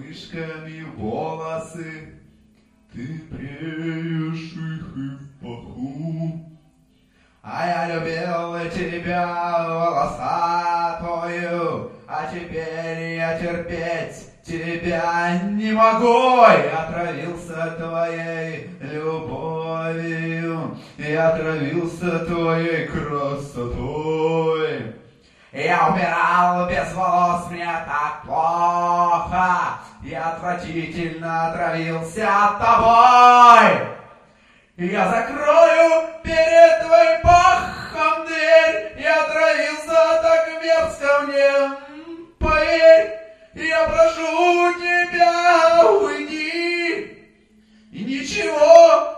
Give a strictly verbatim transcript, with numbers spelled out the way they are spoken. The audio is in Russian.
вспышками волосы, ты бреешь их и в паху. А я любил тебя волосатую, а теперь я терпеть тебя не могу. Я отравился твоей любовью, я отравился твоей красотой. Я умирал без волос, мне так плохо, я отвратительно отравился тобой. Я закрою перед твоим пахом дверь, я отравился так мерзко, мне поверь. Я прошу тебя, уйди, и ничего